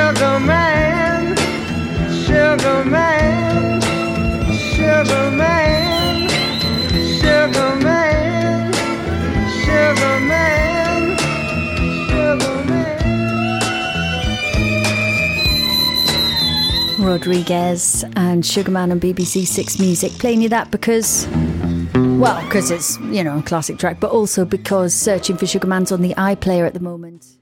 Sugar man, sugar man, sugar man, sugar man, sugar man, sugar man. Rodriguez and Sugarman on BBC Six Music. Playing you that because, well, because it's, you know, a classic track, but also because Searching for Sugarman's on the iPlayer at the moment.